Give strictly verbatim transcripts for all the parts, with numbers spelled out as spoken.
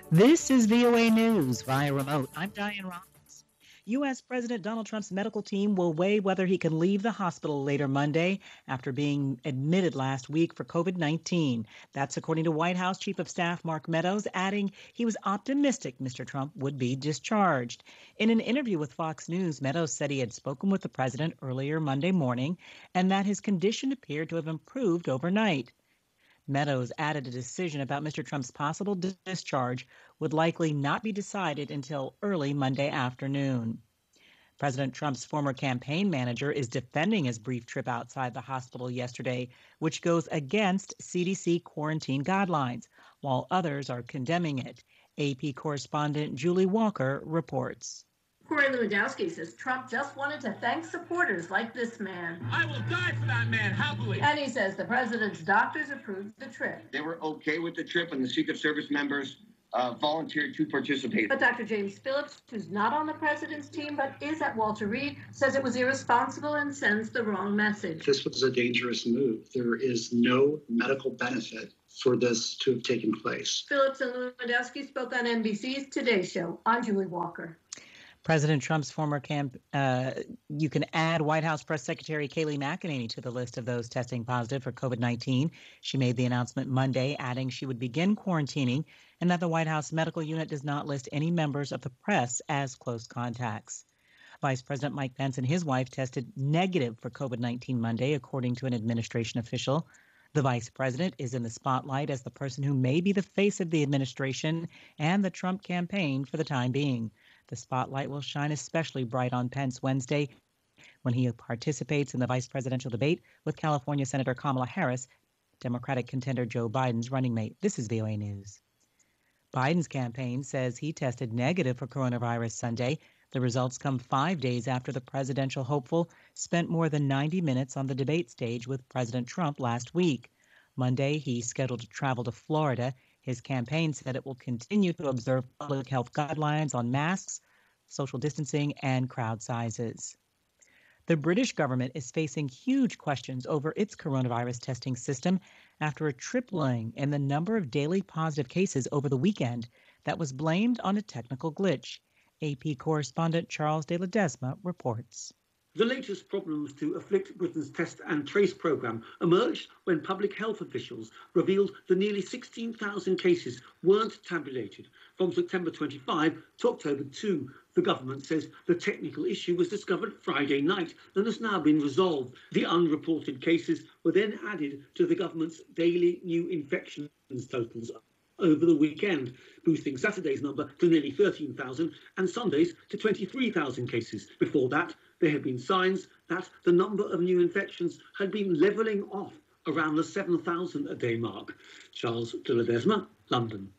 This is V O A News via remote. I'm Diane Roberts. U S. President Donald Trump's medical team will weigh whether he can leave the hospital later Monday after being admitted last week for COVID nineteen. That's according to White House Chief of Staff Mark Meadows, adding he was optimistic Mister Trump would be discharged. In an interview with Fox News, Meadows said he had spoken with the president earlier Monday morning and that his condition appeared to have improved overnight. Meadows added a decision about Mister Trump's possible discharge would likely not be decided until early Monday afternoon. President Trump's former campaign manager is defending his brief trip outside the hospital yesterday, which goes against C D C quarantine guidelines, while others are condemning it. A P correspondent Julie Walker reports. Corey Lewandowski says Trump just wanted to thank supporters like this man. I will die for that man, happily. And he says the president's doctors approved the trip. They were okay with the trip, and the Secret Service members uh, volunteered to participate. But Doctor James Phillips, who's not on the president's team but is at Walter Reed, says it was irresponsible and sends the wrong message. This was a dangerous move. There is no medical benefit for this to have taken place. Phillips and Lewandowski spoke on N B C's Today Show. I'm Julie Walker. President Trump's former camp, uh, you can add White House Press Secretary Kayleigh McEnany to the list of those testing positive for COVID nineteen. She made the announcement Monday, adding she would begin quarantining and that the White House medical unit does not list any members of the press as close contacts. Vice President Mike Pence and his wife tested negative for COVID nineteen Monday, according to an administration official. The vice president is in the spotlight as the person who may be the face of the administration and the Trump campaign for the time being. The spotlight will shine especially bright on Pence Wednesday when he participates in the vice presidential debate with California Senator Kamala Harris, Democratic contender Joe Biden's running mate. This is V O A News. Biden's campaign says he tested negative for coronavirus Sunday. The results come five days after the presidential hopeful spent more than ninety minutes on the debate stage with President Trump last week. Monday, he's scheduled to travel to Florida. His campaign said it will continue to observe public health guidelines on masks, social distancing, and crowd sizes. The British government is facing huge questions over its coronavirus testing system after a tripling in the number of daily positive cases over the weekend that was blamed on a technical glitch. A P correspondent Charles de Ledesma reports. The latest problems to afflict Britain's test and trace programme emerged when public health officials revealed the nearly sixteen thousand cases weren't tabulated from September twenty-fifth to October second. The government says the technical issue was discovered Friday night and has now been resolved. The unreported cases were then added to the government's daily new infections totals over the weekend, boosting Saturday's number to nearly thirteen thousand and Sunday's to twenty-three thousand cases. Before that, there had been signs that the number of new infections had been levelling off around the seven thousand a day mark. Charles de Ledesma, London.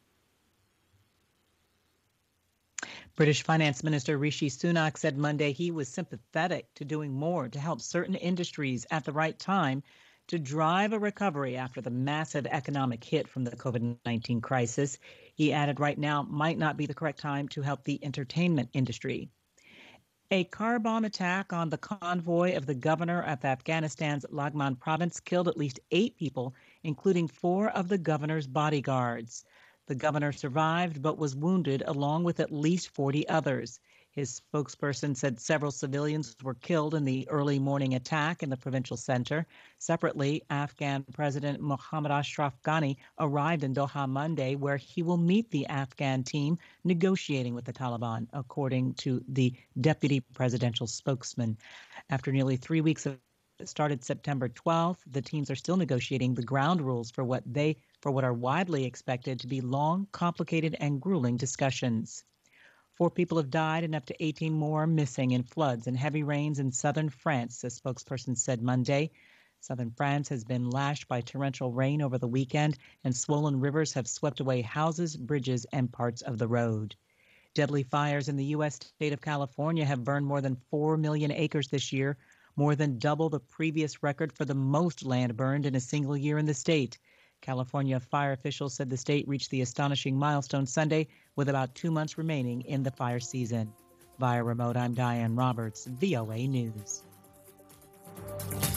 British Finance Minister Rishi Sunak said Monday he was sympathetic to doing more to help certain industries at the right time to drive a recovery after the massive economic hit from the COVID nineteen crisis. He added right now might not be the correct time to help the entertainment industry. A car bomb attack on the convoy of the governor of Afghanistan's Laghman province killed at least eight people, including four of the governor's bodyguards. The governor survived but was wounded along with at least forty others. His spokesperson said several civilians were killed in the early morning attack in the provincial center. Separately, Afghan President Mohammad Ashraf Ghani arrived in Doha Monday, where he will meet the Afghan team negotiating with the Taliban, according to the deputy presidential spokesman. After nearly three weeks of it started September twelfth, the teams are still negotiating the ground rules for what they for what are widely expected to be long, complicated, and grueling discussions. Four people have died and up to eighteen more are missing in floods and heavy rains in southern France, a spokesperson said Monday. Southern France has been lashed by torrential rain over the weekend, and swollen rivers have swept away houses, bridges, and parts of the road. Deadly fires in the U S state of California have burned more than four million acres this year, more than double the previous record for the most land burned in a single year in the state. California fire officials said the state reached the astonishing milestone Sunday with about two months remaining in the fire season. Via remote, I'm Diane Roberts, V O A News.